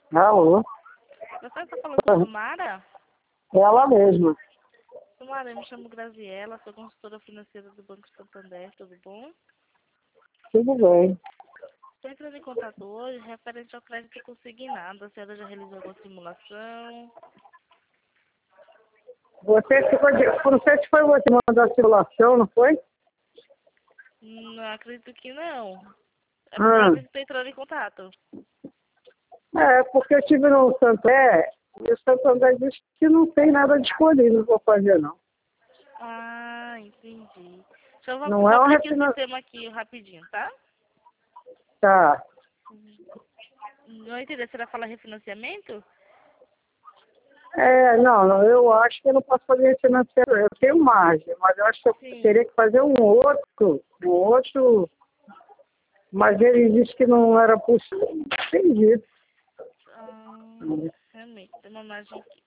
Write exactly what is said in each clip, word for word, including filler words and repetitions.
Alô? Você está falando com a Sumara? Ela mesma. Sumara, eu me chamo Graziela, sou consultora financeira do Banco Santander, tudo bom? Tudo bem. Estou entrando em contato hoje referente ao crédito consignado. A senhora já realizou alguma simulação? Você ficou de... Não sei se foi você que mandou a simulação, não foi? Não acredito que não. É a Ah. primeira vez que estou entrando em contato. É, porque eu estive no Santander e o Santander disse que não tem nada disponível para fazer, não. Ah, entendi. Deixa eu Não é só uma abrir aqui o refina... sistema aqui rapidinho, tá? Tá. Não entendi. Você vai falar refinanciamento? É, não, não, eu acho que eu não posso fazer refinanciamento. Eu tenho margem, mas eu acho que eu Sim. teria que fazer um outro, um outro, mas ele disse que não era possível. Entendi. Ah, realmente, tem uma margem aqui.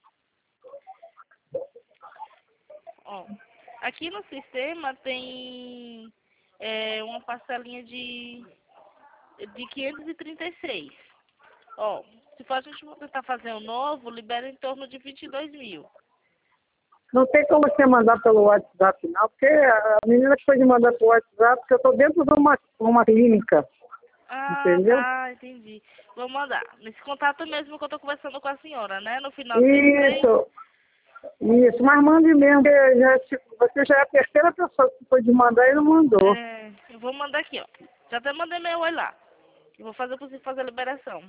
Ó, aqui no sistema tem é, uma parcelinha de, de quinhentos e trinta e seis. Ó, se for a gente tentar fazer um novo, libera em torno de vinte e dois mil. Não tem como você mandar pelo WhatsApp, não, porque a menina que foi de mandar pelo WhatsApp, porque eu estou dentro de uma, uma clínica, Ah, entendeu? tá, entendi. Vou mandar. Nesse contato mesmo que eu tô conversando com a senhora, né? No final desse três. Isso, isso, mas mande mesmo, porque já, tipo, você já é a terceira pessoa que foi de mandar e não mandou. É, eu vou mandar aqui, ó. Já até mandei meu oi lá. Eu vou fazer o possível fazer a liberação.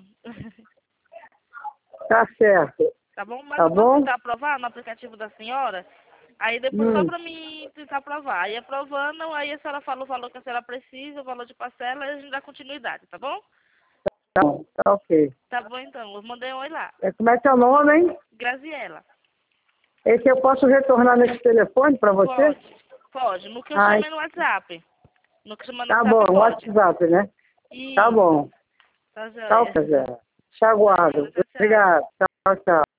Tá certo. Tá bom? Mas Tá eu posso bom? tentar aprovar no aplicativo da senhora? Aí depois só Hum, pra mim tentar aprovar. Aí aprovando, aí a senhora fala o valor que a senhora precisa, o valor de parcela, e a gente dá continuidade, tá bom? tá bom, tá ok. Tá bom então, eu mandei um oi lá. É, como é que é o nome, hein? Graziela. Esse eu posso retornar nesse telefone para você? Pode, pode. No que eu Ai, chamei no WhatsApp. No que eu chamei no tá bom, WhatsApp pode. WhatsApp, né? Tá Isso. bom. Tá Tá joia. ok, Zé. Te aguardo. Tchau, tchau. Obrigado. Tchau, tchau.